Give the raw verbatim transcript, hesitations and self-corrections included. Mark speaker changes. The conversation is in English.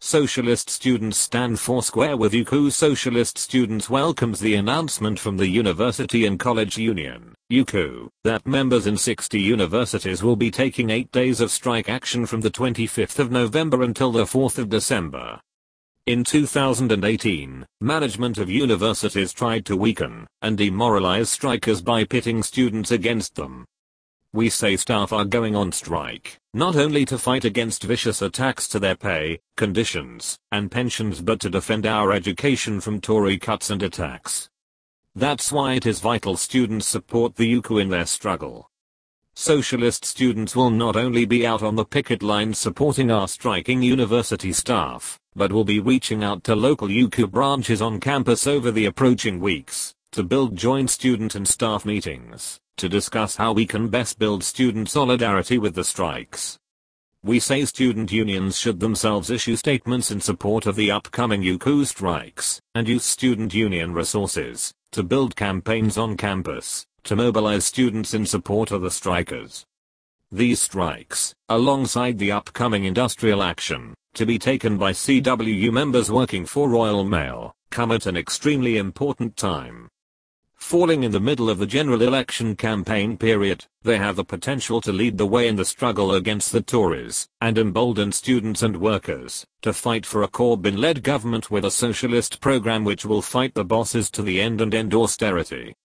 Speaker 1: Socialist students stand foursquare with U C U. Socialist students welcomes the announcement from the University and College Union, U C U, that members in sixty universities will be taking eight days of strike action from the twenty-fifth of November until the fourth of December. In two thousand eighteen, management of universities tried to weaken and demoralize strikers by pitting students against them. We say staff are going on strike, not only to fight against vicious attacks to their pay, conditions, and pensions but to defend our education from Tory cuts and attacks. That's why it is vital students support the U C U in their struggle. Socialist students will not only be out on the picket lines supporting our striking university staff, but will be reaching out to local U C U branches on campus over the approaching weeks, to build joint student and staff meetings, to discuss how we can best build student solidarity with the strikes. We say student unions should themselves issue statements in support of the upcoming U C U strikes, and use student union resources to build campaigns on campus, to mobilize students in support of the strikers. These strikes, alongside the upcoming industrial action, to be taken by C W U members working for Royal Mail, come at an extremely important time. Falling in the middle of the general election campaign period, they have the potential to lead the way in the struggle against the Tories, and embolden students and workers, to fight for a Corbyn-led government with a socialist program which will fight the bosses to the end and end austerity.